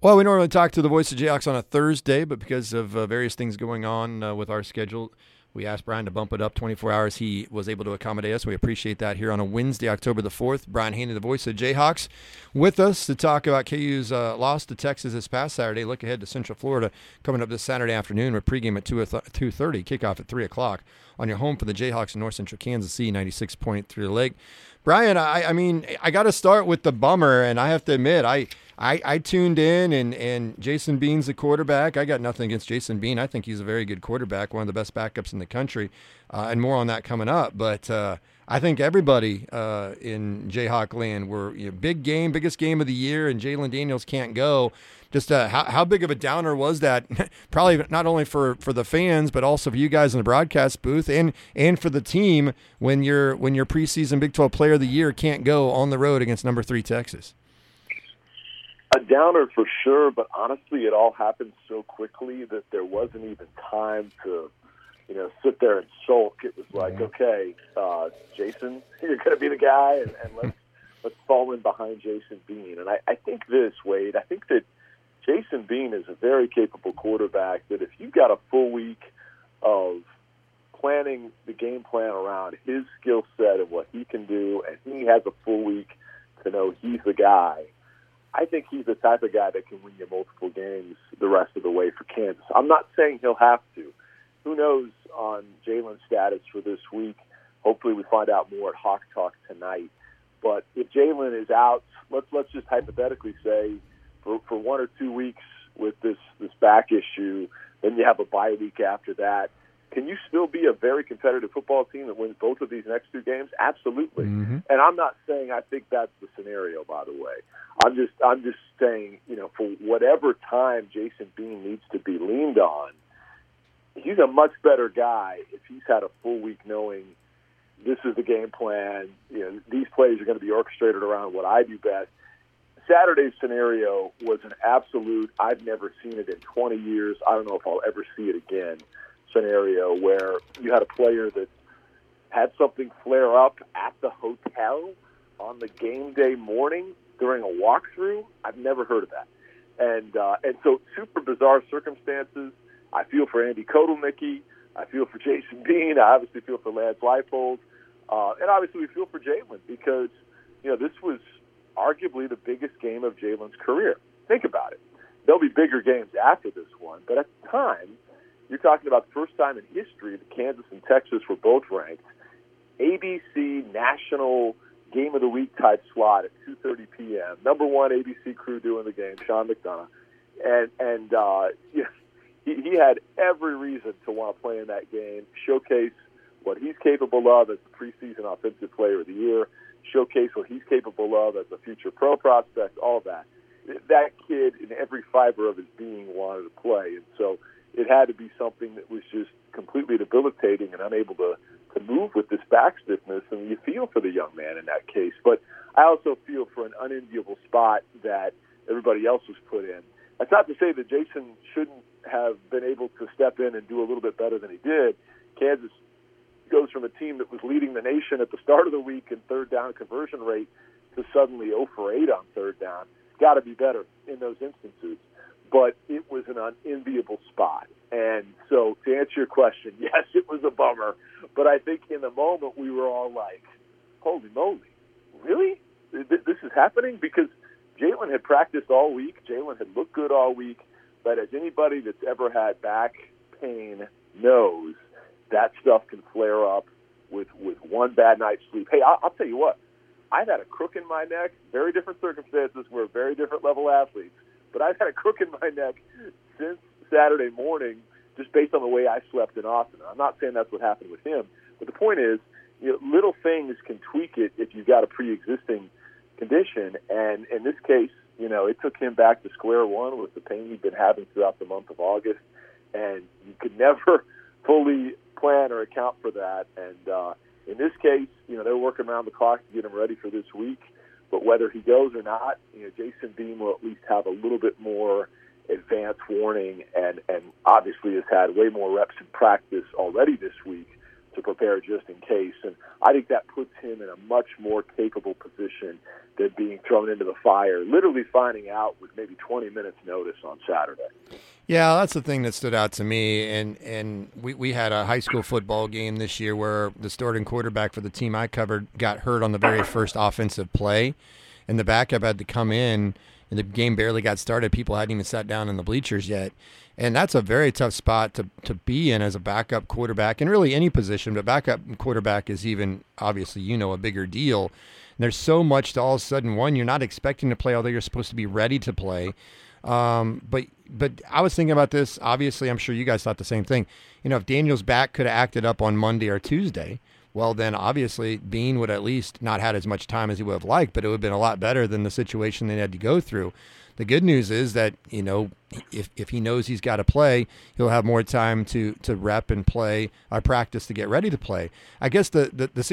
Well, we normally talk to the voice of Jayhawks on a Thursday, but because of various things going on with our schedule, we asked Brian to bump it up 24 hours. He was able to accommodate us. We appreciate that here on a Wednesday, October the 4th. Brian Haney, the voice of Jayhawks, with us to talk about KU's loss to Texas this past Saturday. Look ahead to Central Florida coming up this Saturday afternoon with pregame at 2:30, kickoff at 3 o'clock on your home for the Jayhawks in North Central Kansas City, 96.3 The Lake. Brian, I mean, I got to start with the bummer, and I have to admit, I tuned in, and Jason Bean's the quarterback. I got nothing against Jason Bean. I think he's a very good quarterback, one of the best backups in the country, and more on that coming up. But I think everybody in Jayhawk land were big game, biggest game of the year, and Jalen Daniels can't go. Just how big of a downer was that? Probably not only for the fans, but also for you guys in the broadcast booth and for the team when your preseason Big 12 Player of the Year can't go on the road against number 3 Texas. A downer for sure, but honestly, it all happened so quickly that there wasn't even time to, sit there and sulk. It was like, okay, Jason, you're going to be the guy, and let's fall in behind Jason Bean. And I think this, Wade, I think that Jason Bean is a very capable quarterback that if you've got a full week of planning the game plan around his skill set and what he can do, and he has a full week to know he's the guy, I think he's the type of guy that can win you multiple games the rest of the way for Kansas. I'm not saying he'll have to. Who knows on Jalen's status for this week? Hopefully we find out more at Hawk Talk tonight. But if Jalen is out, let's just hypothetically say for 1 or 2 weeks with this back issue, then you have a bye week after that. Can you still be a very competitive football team that wins both of these next 2 games? Absolutely. Mm-hmm. And I'm not saying I think that's the scenario, by the way. I'm just saying, for whatever time Jason Bean needs to be leaned on, he's a much better guy if he's had a full week knowing this is the game plan. These plays are going to be orchestrated around what I do best. Saturday's scenario was an absolute, I've never seen it in 20 years. I don't know if I'll ever see it again, scenario where you had a player that had something flare up at the hotel on the game day morning during a walkthrough. I've never heard of that. And so super bizarre circumstances. I feel for Andy Kotelnicki. I feel for Jason Bean. I obviously feel for Lance Leipold. And obviously we feel for Jalen because, this was arguably the biggest game of Jalen's career. Think about it. There'll be bigger games after this one, but at the time, you're talking about the first time in history that Kansas and Texas were both ranked. ABC National Game of the Week type slot at 2:30 p.m. Number one ABC crew doing the game, Sean McDonough. And he had every reason to want to play in that game, showcase what he's capable of as the preseason Offensive Player of the Year, showcase what he's capable of as a future pro prospect, all that. That kid, in every fiber of his being, wanted to play. And so it had to be something that was just completely debilitating and unable to move with this back stiffness. And you feel for the young man in that case. But I also feel for an unenviable spot that everybody else was put in. That's not to say that Jason shouldn't have been able to step in and do a little bit better than he did. Kansas goes from a team that was leading the nation at the start of the week in third down conversion rate to suddenly 0 for 8 on third down. Got to be better in those instances. But it was an unenviable spot. And so to answer your question, yes, it was a bummer. But I think in the moment we were all like, holy moly, really? This is happening? Because Jalen had practiced all week. Jalen had looked good all week. But as anybody that's ever had back pain knows, that stuff can flare up with one bad night's sleep. Hey, I'll tell you what. I've had a crook in my neck, very different circumstances. We're very different level athletes. But I've had a crook in my neck since Saturday morning just based on the way I slept in Austin. I'm not saying that's what happened with him. But the point is, little things can tweak it if you've got a pre-existing condition. And in this case, it took him back to square one with the pain he'd been having throughout the month of August. And you could never fully plan or account for that. And in this case, they're working around the clock to get him ready for this week. But whether he goes or not, Jason Bean will at least have a little bit more advance warning and obviously has had way more reps in practice already this week to prepare just in case. And I think that puts him in a much more capable position than being thrown into the fire, literally finding out with maybe 20 minutes notice on Saturday. Yeah, that's the thing that stood out to me. And we had a high school football game this year where the starting quarterback for the team I covered got hurt on the very first offensive play, and the backup had to come in, and the game barely got started. People hadn't even sat down in the bleachers yet. And that's a very tough spot to be in as a backup quarterback, and really any position, but backup quarterback is even, obviously, a bigger deal. And there's so much to all of a sudden, one, you're not expecting to play, although you're supposed to be ready to play. But I was thinking about this. Obviously, I'm sure you guys thought the same thing. If Daniel's back could have acted up on Monday or Tuesday, well, then obviously Bean would at least not had as much time as he would have liked, but it would have been a lot better than the situation they had to go through. The good news is that, if he knows he's got to play, he'll have more time to rep and play or practice to get ready to play. I guess the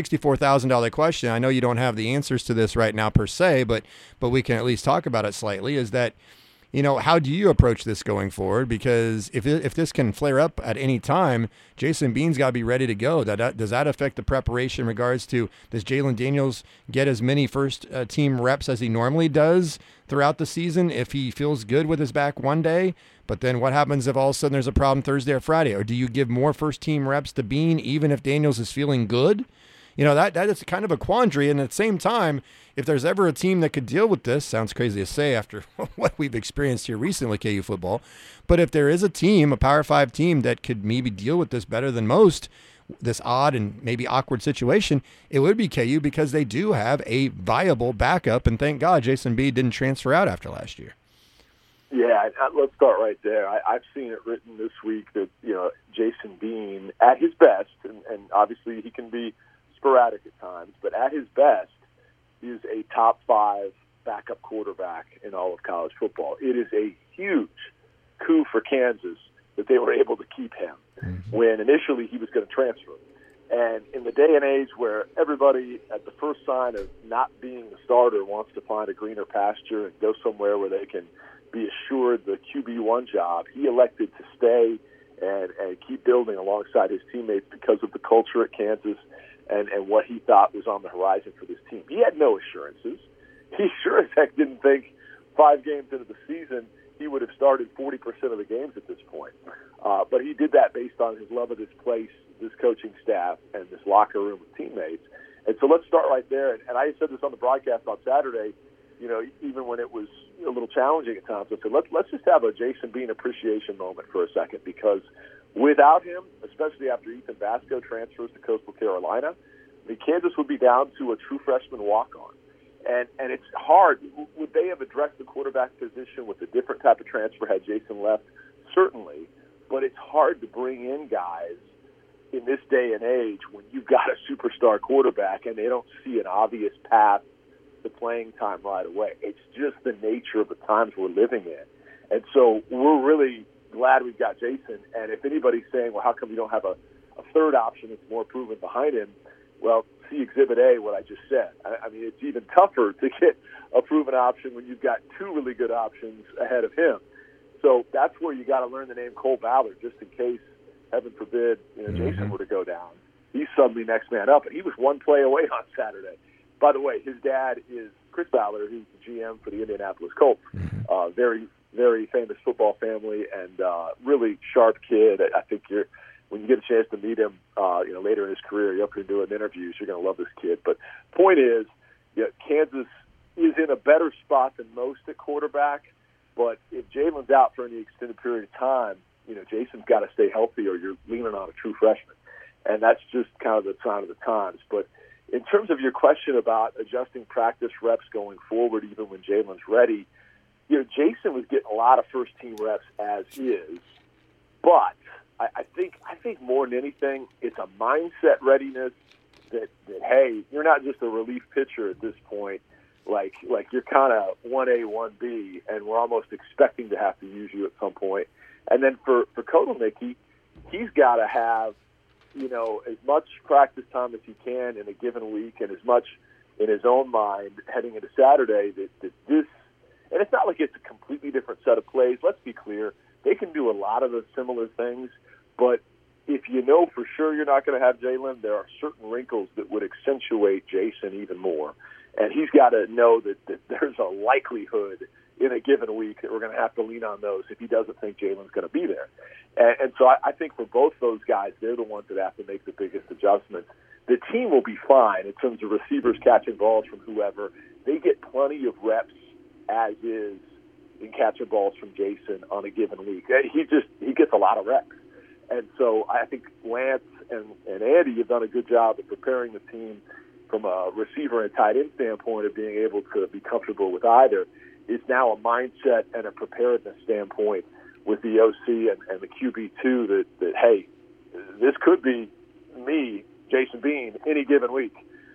$64,000 question, I know you don't have the answers to this right now per se, but we can at least talk about it slightly, is that, how do you approach this going forward? Because if this can flare up at any time, Jason Bean's got to be ready to go. Does that affect the preparation in regards to, does Jalen Daniels get as many first team reps as he normally does throughout the season if he feels good with his back one day? But then what happens if all of a sudden there's a problem Thursday or Friday? Or do you give more first team reps to Bean even if Daniels is feeling good? That is kind of a quandary. And at the same time, if there's ever a team that could deal with this, sounds crazy to say after what we've experienced here recently with KU football, but if there is a team, a Power 5 team that could maybe deal with this better than most, this odd and maybe awkward situation, it would be KU, because they do have a viable backup. And thank God Jason Bean didn't transfer out after last year. Yeah, let's start right there. I've seen it written this week that, Jason Bean, at his best, and obviously he can be sporadic at times, but at his best, is a top 5 backup quarterback in all of college football. It is a huge coup for Kansas that they were able to keep him when initially he was going to transfer. And in the day and age where everybody at the first sign of not being the starter wants to find a greener pasture and go somewhere where they can be assured the QB1 job, he elected to stay and keep building alongside his teammates because of the culture at Kansas and what he thought was on the horizon for this team. He had no assurances. He sure as heck didn't think 5 games into the season he would have started 40% of the games at this point. But he did that based on his love of this place, this coaching staff, and this locker room with teammates. And so let's start right there. And I said this on the broadcast on Saturday, even when it was a little challenging at times, I said, let's just have a Jason Bean appreciation moment for a second, because without him, especially after Ethan Vasco transfers to Coastal Carolina, Kansas would be down to a true freshman walk-on. And it's hard. Would they have addressed the quarterback position with a different type of transfer had Jason left? Certainly. But it's hard to bring in guys in this day and age when you've got a superstar quarterback and they don't see an obvious path to playing time right away. It's just the nature of the times we're living in. And so we're really glad we've got Jason. And if anybody's saying, well, how come we don't have a third option that's more proven behind him? Well, see Exhibit A, what I just said. I mean, it's even tougher to get a proven option when you've got 2 really good options ahead of him. So that's where you got to learn the name Cole Ballard, just in case, heaven forbid, Jason were to go down. He's suddenly next man up, and he was 1 play away on Saturday. By the way, his dad is Chris Ballard, who's the GM for the Indianapolis Colts. Very, very famous football family, and really sharp kid. I think when you get a chance to meet him, later in his career, you're up here doing interviews. You're going to love this kid. But point is, Kansas is in a better spot than most at quarterback. But if Jalen's out for any extended period of time, Jason's got to stay healthy, or you're leaning on a true freshman, and that's just kind of the sign of the times. But in terms of your question about adjusting practice reps going forward, even when Jalen's ready, Jason was getting a lot of first-team reps as is, but I think more than anything, it's a mindset readiness that hey, you're not just a relief pitcher at this point. Like you're kind of 1A, 1B, and we're almost expecting to have to use you at some point. And then for Kotelnicki, he's got to have as much practice time as he can in a given week, and as much in his own mind heading into Saturday that this. And it's not like it's a completely different set of plays. Let's be clear. They can do a lot of the similar things, but if you know for sure you're not going to have Jalen, there are certain wrinkles that would accentuate Jason even more. And he's got to know that there's a likelihood in a given week that we're going to have to lean on those if he doesn't think Jalen's going to be there. And so I think for both those guys, they're the ones that have to make the biggest adjustments. The team will be fine in terms of receivers catching balls from whoever. They get plenty of reps as is in catching balls from Jason on a given week. He gets a lot of reps. And so I think Lance and Andy have done a good job of preparing the team from a receiver and tight end standpoint of being able to be comfortable with either. It's now a mindset and a preparedness standpoint with the OC and the QB2 that hey, this could be me, Jason Bean, any given week.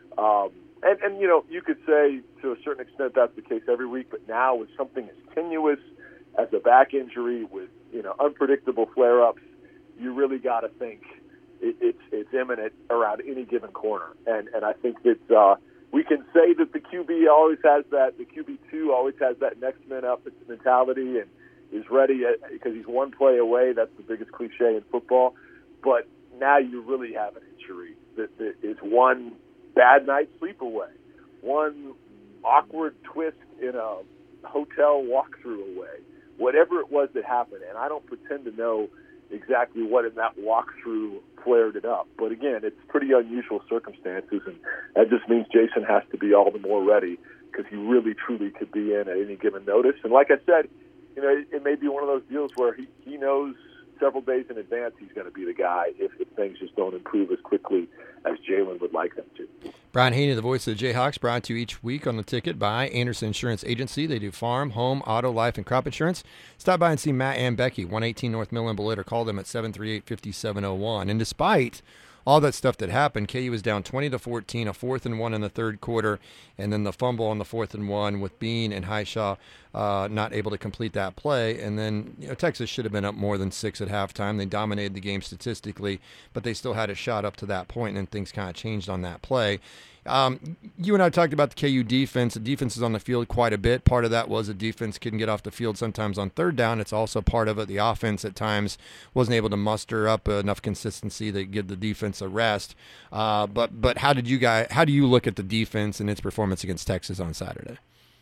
And you know, you could say to a certain extent that's the case every week, but now with something as tenuous as a back injury with, you know, unpredictable flare-ups, you really got to think it's imminent around any given corner. And I think that we can say that the QB always has that, the QB2 always has that next man up mentality and is ready because he's one play away. That's the biggest cliche in football. But now you really have an injury that is one bad night's sleep away, one awkward twist in a hotel walkthrough away, whatever it was that happened. And I don't pretend to know exactly what in that walkthrough flared it up. But again, it's pretty unusual circumstances, and that just means Jason has to be all the more ready because he really, truly could be in at any given notice. And like I said, you know, it may be one of those deals where he knows several days in advance he's going to be the guy if things just don't improve as quickly as Jalen would like them to. Brian Haney, the voice of the Jayhawks, brought to you each week on The Ticket by Anderson Insurance Agency. They do farm, home, auto, life, and crop insurance. Stop by and see Matt and Becky, 118 North Millen Bullitt, or call them at 738-5701. And despite all that stuff that happened, KU was down 20-14, a 4th and 1 in the third quarter, and then the fumble on the 4th and 1 with Bean and Highshaw not able to complete that play. And then, you know, Texas should have been up more than 6 at halftime. They dominated the game statistically, but they still had a shot up to that point, and things kind of changed on that play. You and I talked about the KU defense. The defense is on the field quite a bit. Part of that was the defense couldn't get off the field sometimes on third down. It's also part of it. The offense at times wasn't able to muster up enough consistency to give the defense a rest. But how do you look at the defense and its performance against Texas on Saturday?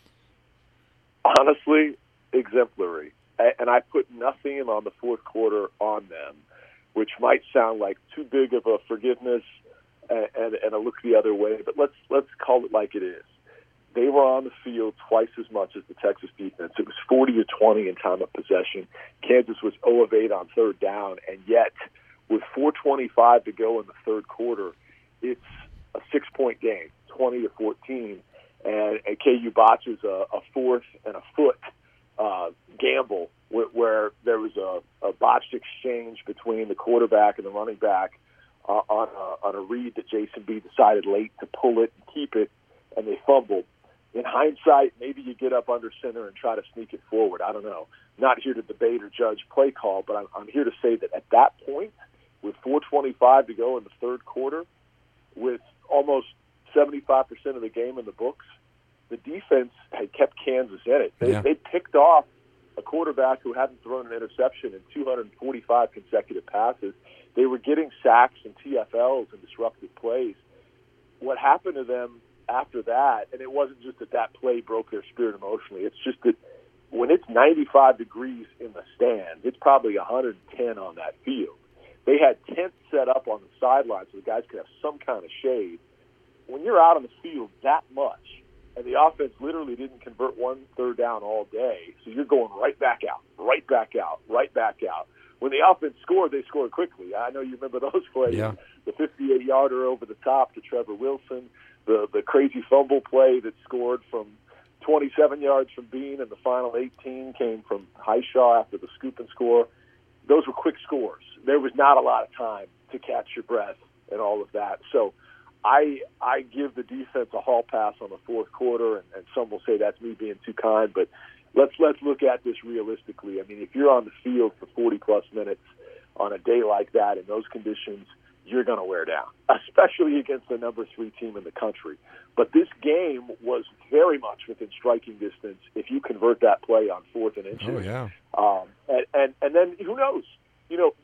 Honestly, exemplary. And I put nothing on the fourth quarter on them, which might sound like too big of a forgiveness and a look the other way, but let's call it like it is. They were on the field twice as much as the Texas defense. It was 40-20 in time of possession. Kansas was 0 of 8 on third down, and yet with 4:25 to go in the third quarter, it's a 6-point game, 20-14, and KU botches a 4th and a foot gamble where there was a botched exchange between the quarterback and the running back on a read that Jason B decided late to pull it and keep it, and they fumbled. In hindsight, maybe you get up under center and try to sneak it forward. I don't know. Not here to debate or judge play call, but I'm here to say that at that point, with 4:25 to go in the third quarter, with almost 75% of the game in the books, the defense had kept Kansas in it. They picked off a quarterback who hadn't thrown an interception in 245 consecutive passes. They were getting sacks and TFLs and disruptive plays. What happened to them after that, and it wasn't just that play broke their spirit emotionally, it's just that when it's 95 degrees in the stands, it's probably 110 on that field. They had tents set up on the sidelines so the guys could have some kind of shade. When you're out on the field that much, and the offense literally didn't convert one third down all day, so you're going right back out, right back out, right back out. When the offense scored, they scored quickly. I know you remember those plays. Yeah. The 58-yarder over the top to Trevor Wilson, the crazy fumble play that scored from 27 yards from Bean, and the final 18 came from Highshaw after the scoop and score. Those were quick scores. There was not a lot of time to catch your breath and all of that. So I give the defense a hall pass on the fourth quarter, and some will say that's me being too kind, but let's look at this realistically. I mean, if you're on the field for 40-plus minutes on a day like that in those conditions, you're going to wear down, especially against the number 3 team in the country. But this game was very much within striking distance if you convert that play on 4th and inches. Oh, yeah. And then who knows? You know,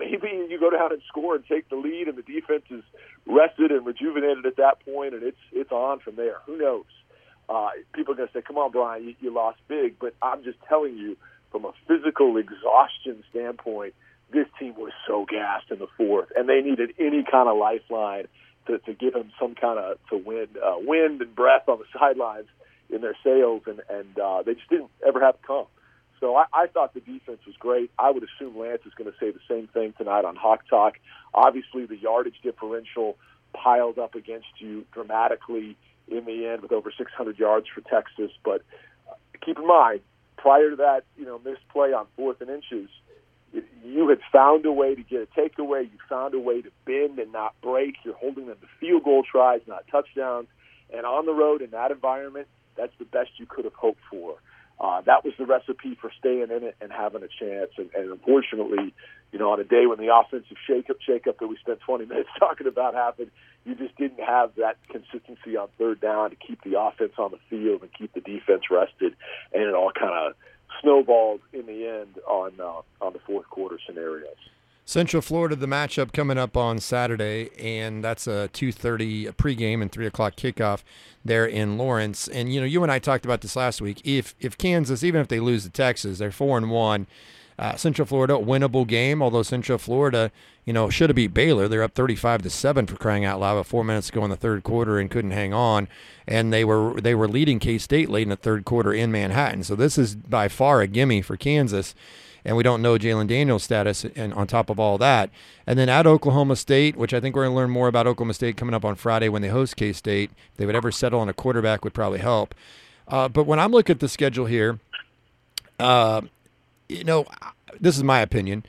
maybe you go down and score and take the lead, and the defense is rested and rejuvenated at that point, and it's on from there. Who knows? People are going to say, come on, Brian, you lost big. But I'm just telling you, from a physical exhaustion standpoint, this team was so gassed in the fourth, and they needed any kind of lifeline to give them some kind of wind and breath on the sidelines in their sails, and they just didn't ever have to come. So I thought the defense was great. I would assume Lance is going to say the same thing tonight on Hawk Talk. Obviously, the yardage differential piled up against you dramatically in the end with over 600 yards for Texas. But keep in mind, prior to that, missed play on 4th and inches, you had found a way to get a takeaway. You found a way to bend and not break. You're holding them to field goal tries, not touchdowns. And on the road in that environment, that's the best you could have hoped for. That was the recipe for staying in it and having a chance. And unfortunately, on a day when the offensive shakeup that we spent 20 minutes talking about happened, you just didn't have that consistency on third down to keep the offense on the field and keep the defense rested. And it all kind of snowballed in the end on the fourth quarter scenarios. Central Florida, the matchup coming up on Saturday, and that's a 2:30 pregame and 3 o'clock kickoff there in Lawrence. And, you and I talked about this last week. If Kansas, even if they lose to Texas, they're 4-1. Central Florida, winnable game, although Central Florida, should have beat Baylor. They're up 35-7 for crying out loud with 4 minutes to go in the third quarter and couldn't hang on. And they were leading K-State late in the third quarter in Manhattan. So this is by far a gimme for Kansas. And we don't know Jalen Daniels' status and on top of all that. And then at Oklahoma State, which I think we're going to learn more about Oklahoma State coming up on Friday when they host K-State. If they would ever settle on a quarterback would probably help. But when I'm looking at the schedule here, this is my opinion.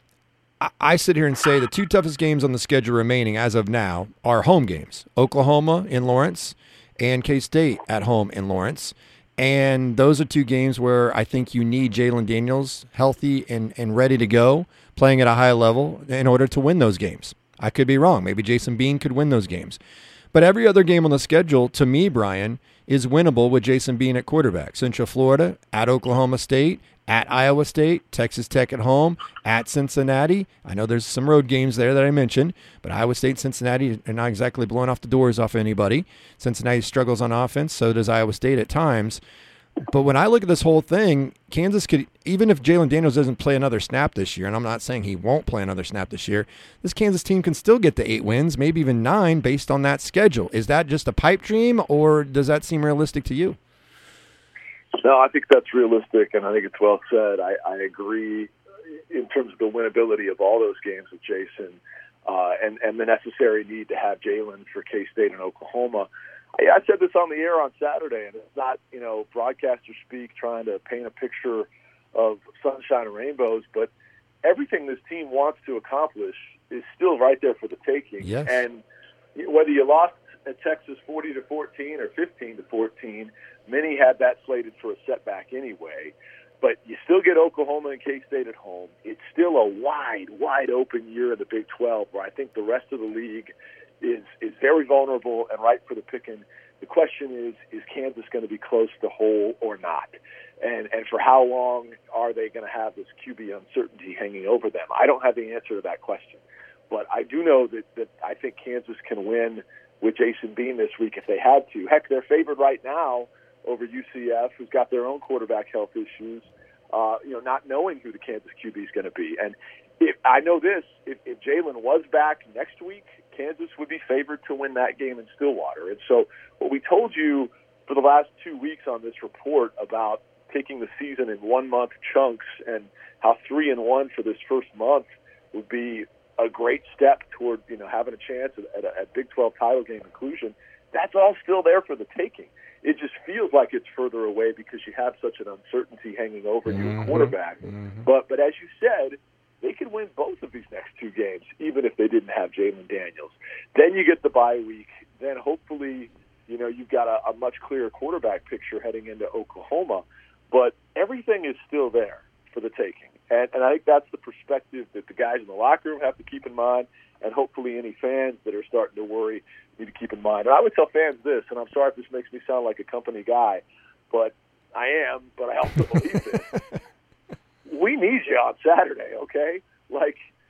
I sit here and say the two toughest games on the schedule remaining as of now are home games. Oklahoma in Lawrence and K-State at home in Lawrence. And those are two games where I think you need Jalen Daniels healthy and ready to go, playing at a high level in order to win those games. I could be wrong. Maybe Jason Bean could win those games. But every other game on the schedule, to me, Brian, is winnable with Jason Bean at quarterback. Central Florida, at Oklahoma State, at Iowa State, Texas Tech at home, at Cincinnati. I know there's some road games there that I mentioned, but Iowa State and Cincinnati are not exactly blowing off the doors off anybody. Cincinnati struggles on offense, so does Iowa State at times. But when I look at this whole thing, Kansas could, even if Jalen Daniels doesn't play another snap this year, and I'm not saying he won't play another snap this year, this Kansas team can still get to 8 wins, maybe even 9 based on that schedule. Is that just a pipe dream, or does that seem realistic to you? No, I think that's realistic, and I think it's well said. I agree in terms of the winnability of all those games with Jason and the necessary need to have Jalen for K-State and Oklahoma. I said this on the air on Saturday, and it's not, broadcaster speak trying to paint a picture of sunshine and rainbows, but everything this team wants to accomplish is still right there for the taking. Yes. And whether you lost at Texas 40-14 or 15-14, many had that slated for a setback anyway. But you still get Oklahoma and K-State at home. It's still a wide open year in the Big 12, where I think the rest of the league is very vulnerable and ripe for the picking. The question is Kansas going to be close to whole or not? And for how long are they going to have this QB uncertainty hanging over them? I don't have the answer to that question. But I do know that I think Kansas can win with Jason Bean this week if they had to. Heck, they're favored right now over UCF, who's got their own quarterback health issues, not knowing who the Kansas QB is going to be. And if Jalen was back next week, Kansas would be favored to win that game in Stillwater. And so what we told you for the last 2 weeks on this report about taking the season in 1 month chunks and how 3-1 for this first month would be a great step toward having a chance at a Big 12 title game inclusion, that's all still there for the taking. It just feels like it's further away because you have such an uncertainty hanging over you at quarterback. Mm-hmm. But as you said, they could win both of these next 2 games, even if they didn't have Jalen Daniels. Then you get the bye week. Then hopefully, you've got a much clearer quarterback picture heading into Oklahoma. But everything is still there for the taking. And I think that's the perspective that the guys in the locker room have to keep in mind, and hopefully any fans that are starting to worry need to keep in mind. And I would tell fans this, and I'm sorry if this makes me sound like a company guy, but I am, but I also believe this. We need you on Saturday, okay? Like,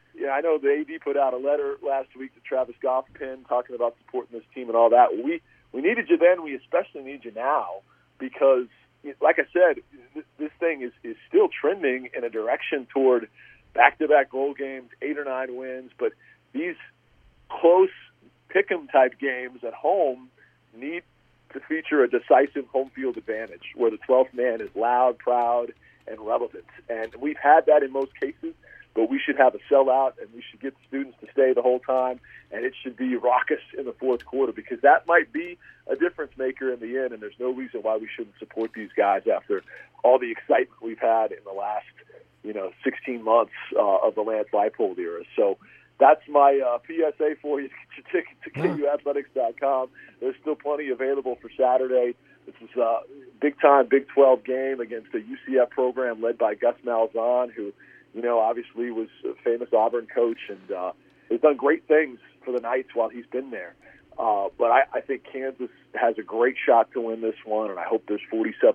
yeah, I know the AD put out a letter last week to Travis Goffin talking about supporting this team and all that. We needed you then. We especially need you now because, like I said, this thing is still trending in a direction toward back-to-back bowl games, 8 or 9 wins. But these close pick'em type games at home need to feature a decisive home field advantage where the 12th man is loud, proud, and relevant. And we've had that in most cases, but we should have a sellout, and we should get the students to stay the whole time, and it should be raucous in the fourth quarter because that might be a difference maker in the end, and there's no reason why we shouldn't support these guys after all the excitement we've had in the last 16 months of the Lance Leipold era. So that's my PSA for you. Get your ticket to KUathletics.com. There's still plenty available for Saturday. This is a big-time Big 12 game against a UCF program led by Gus Malzahn, who, obviously was a famous Auburn coach and has done great things for the Knights while he's been there. But I think Kansas has a great shot to win this one, and I hope there's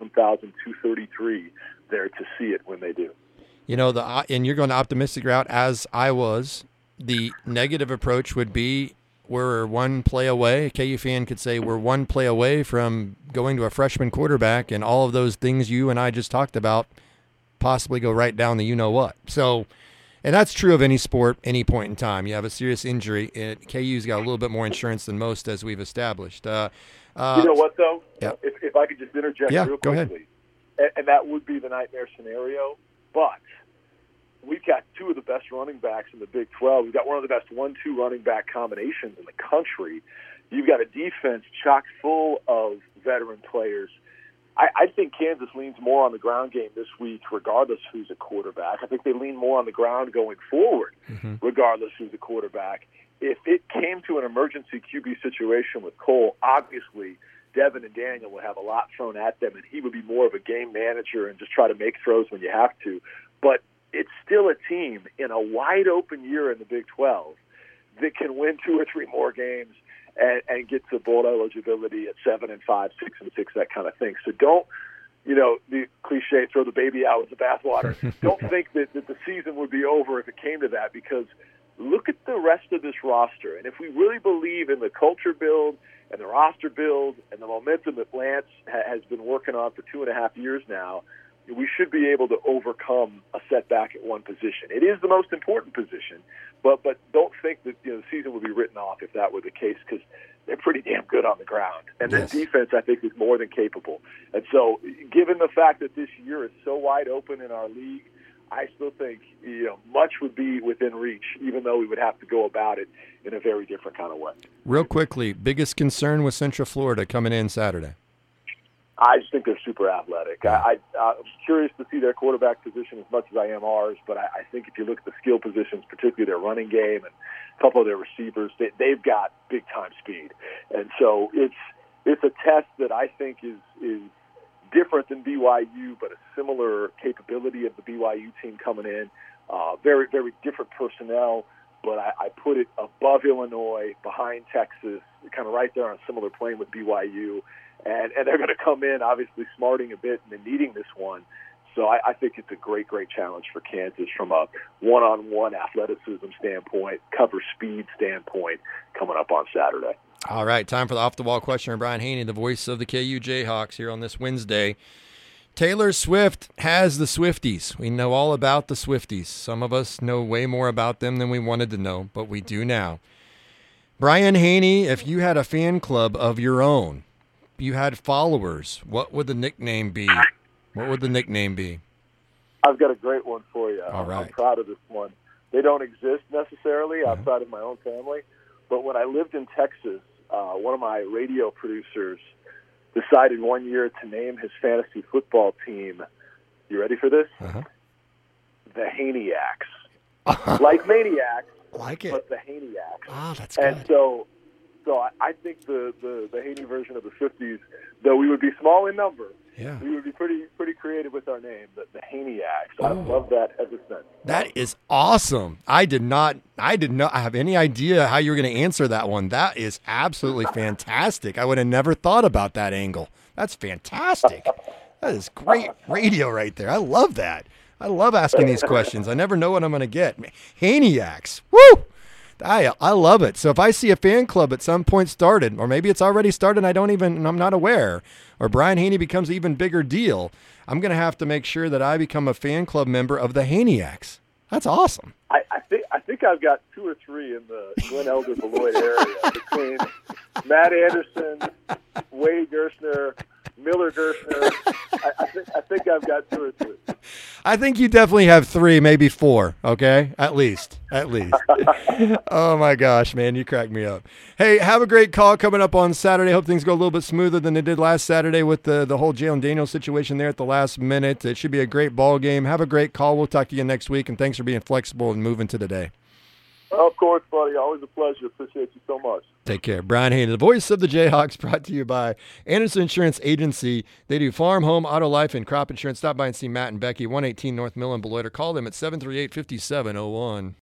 47,233 there to see it when they do. And you're going the optimistic route, as I was. The negative approach would be we're one play away. A KU fan could say we're one play away from going to a freshman quarterback, and all of those things you and I just talked about possibly go right down the you-know-what. So, and that's true of any sport, any point in time. You have a serious injury. KU's got a little bit more insurance than most, as we've established. You know what, though? Yeah. If I could just interject real quickly. Go ahead. And that would be the nightmare scenario, but we've got two of the best running backs in the Big 12. We've got one of the best 1-2 running back combinations in the country. You've got a defense chock full of veteran players. I think Kansas leans more on the ground game this week, regardless who's a quarterback. I think they lean more on the ground going forward, regardless who's a quarterback. If it came to an emergency QB situation with Cole, obviously Devin and Daniel would have a lot thrown at them, and he would be more of a game manager and just try to make throws when you have to. But it's still a team in a wide-open year in the Big 12 that can win 2 or 3 more games and get to bowl eligibility at 7-5, 6-6, that kind of thing. So don't, the cliche, throw the baby out with the bathwater. Don't think that the season would be over if it came to that, because look at the rest of this roster. And if we really believe in the culture build and the roster build and the momentum that Lance has been working on for 2.5 years now, we should be able to overcome a setback at one position. It is the most important position, but don't think that the season would be written off if that were the case, because they're pretty damn good on the ground. And yes. Their defense, I think, is more than capable. And so given the fact that this year is so wide open in our league, I still think much would be within reach, even though we would have to go about it in a very different kind of way. Real quickly, biggest concern with Central Florida coming in Saturday? I just think they're super athletic. Yeah. I'm curious to see their quarterback position as much as I am ours, but I think if you look at the skill positions, particularly their running game and a couple of their receivers, they've got big-time speed. And so it's a test that I think is different than BYU, but a similar capability of the BYU team coming in. Very, very different personnel, but I put it above Illinois, behind Texas, kind of right there on a similar plane with BYU. And they're going to come in, obviously, smarting a bit and then needing this one. So I think it's a great, great challenge for Kansas from a one-on-one athleticism standpoint, cover speed standpoint coming up on Saturday. All right, time for the off-the-wall question from Brian Haney, the voice of the KU Jayhawks here on this Wednesday. Taylor Swift has the Swifties. We know all about the Swifties. Some of us know way more about them than we wanted to know, but we do now. Brian Haney, if you had a fan club of your own, you had followers, what would the nickname be? What would the nickname be? I've got a great one for you. All right. I'm proud of this one. They don't exist necessarily outside of my own family, but when I lived in Texas, one of my radio producers decided one year to name his fantasy football team, you ready for this? The Haneyacks. Like Maniacs, like it. but the Haneyacks. Oh, that's good. And so I think the Haney version of the 50s, though we would be small in number, we would be pretty creative with our name, the Haneyacks. I love that ever since. That is awesome. I did not have any idea how you were going to answer that one. That is absolutely fantastic. I would have never thought about that angle. That's fantastic. That is great radio right there. I love that. I love asking these questions. I never know what I'm going to get. Haniacs. Woo! I love it. So if I see a fan club at some point started, or maybe it's already started and I'm not aware, or Brian Haney becomes an even bigger deal, I'm going to have to make sure that I become a fan club member of the Haniacs. That's awesome. I think I've got 2 or 3 in the Glen Elder Beloit area between Matt Anderson, Wade Gerstner, Miller Gerstner. I think I've got 2 or 3. I think you definitely have 3, maybe 4. Okay, at least. Oh my gosh, man, you cracked me up. Hey, have a great call coming up on Saturday. Hope things go a little bit smoother than they did last Saturday with the whole Jalen Daniels situation there at the last minute. It should be a great ball game. Have a great call. We'll talk to you next week, and thanks for being flexible and moving to the day. Of course, buddy. Always a pleasure. Appreciate you so much. Take care. Brian Haney, the voice of the Jayhawks, brought to you by Anderson Insurance Agency. They do farm, home, auto, life, and crop insurance. Stop by and see Matt and Becky, 118 North Mill in Beloit, or call them at 738-5701.